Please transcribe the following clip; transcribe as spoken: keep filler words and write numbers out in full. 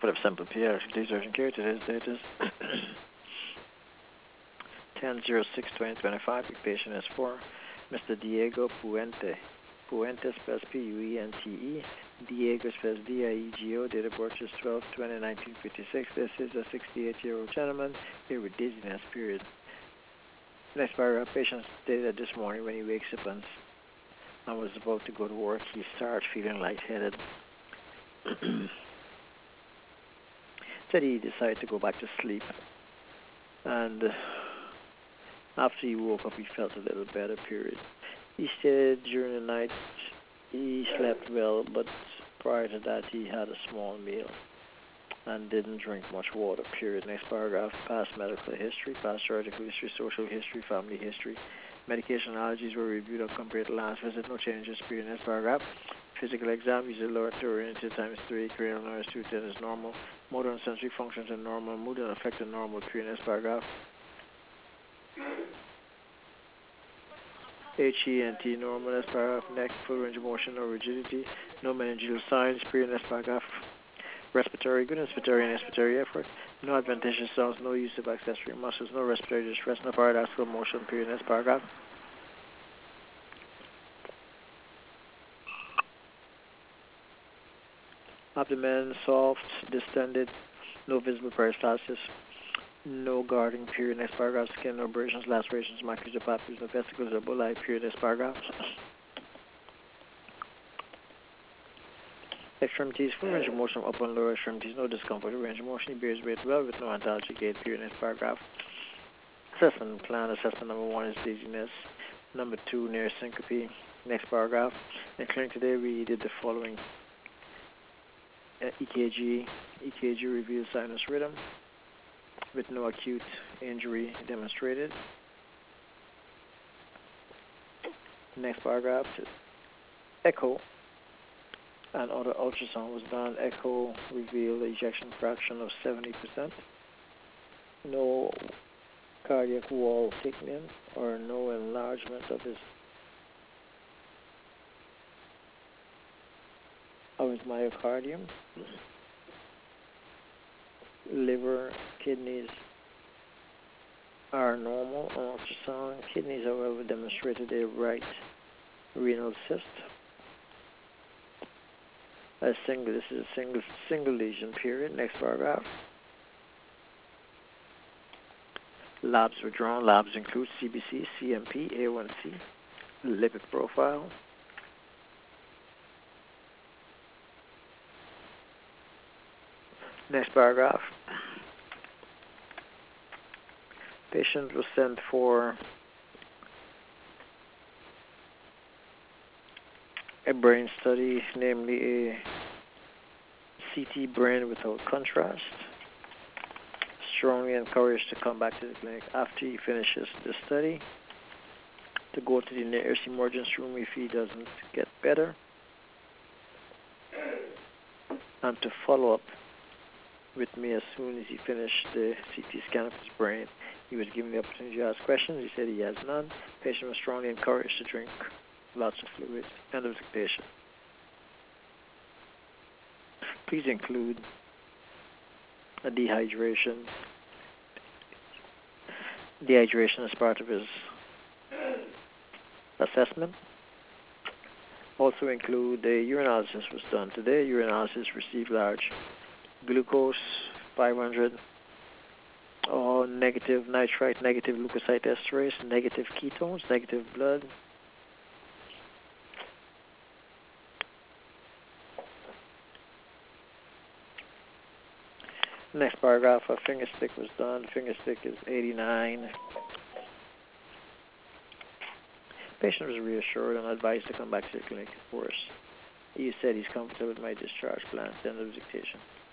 For the simple pediatric urgent care, today's date is ten oh six twenty twenty-five. The patient is for Mister Diego Puente. Puente spells P U E N T E. Diego spells D I E G O. Date of birth is twelve twenty nineteen fifty-six. This is a sixty-eight-year-old gentleman here with dizziness, period. Next paragraph, patient stated that this morning when he wakes up and, and was about to go to work, he started feeling lightheaded. Said he decided to go back to sleep. And after he woke up, he felt a little better, period. He said during the night he slept well, but prior to that he had a small meal and didn't drink much water, period. Next paragraph, past medical history, past surgical history, social history, family history. Medication allergies were reviewed and compared to last visit, no changes, period. Next paragraph, physical exam, user lower oriented times three, cranial nerves two ten is normal. Motor and sensory functions are normal, mood and affect are normal, period. Next paragraph. H E N T normal. Next paragraph, neck, full range of motion, no rigidity, no meningeal signs, period. Next paragraph. Respiratory, good inspiratory and expiratory effort, no adventitious sounds, no use of accessory muscles, no respiratory distress, no paradoxical motion, period. Next paragraph. Abdomen soft, distended, no visible peristalsis, no guarding, period. Next paragraph. Skin, no abrasions, lacerations, macular papules, no vesicles or bullae, period. Next paragraph. Extremities, full range of motion, upper and lower extremities, no discomfort, range of motion, he bears weight well with no antalgic gait, period. Next paragraph. Assessment plan, assessment number one is dizziness, number two near syncope. Next paragraph. In clinic today we did the following. Uh, E K G, E K G reveals sinus rhythm with no acute injury demonstrated. Next paragraph. Echo and other ultrasound was done. Echo revealed ejection fraction of seventy percent. No cardiac wall thickening or no enlargement of his of his myocardium. Liver, kidneys are normal on ultrasound. Kidneys, however, demonstrated a right renal cyst. A single, this is a single single lesion, period. Next paragraph. Labs were drawn. Labs include C B C, C M P, A one C, lipid profile. Next paragraph. Patient was sent for a brain study, namely a C T brain without contrast. Strongly encouraged to come back to the clinic after he finishes the study, to go to the nearest emergency room if he doesn't get better, and to follow up with me as soon as he finished the C T scan of his brain. He was given the opportunity to ask questions. He said he has none. Patient was strongly encouraged to drink lots of fluids. End of dictation. Please include a dehydration. Dehydration as part of his assessment. Also include a urinalysis was done today. Urinalysis received large glucose five hundred, or negative nitrite, negative leukocyte esterase, negative ketones, negative blood. Next paragraph, a finger stick was done. Finger stick is eighty-nine. Patient was reassured and advised to come back to the clinic, of course. He said he's comfortable with my discharge plan. End of dictation.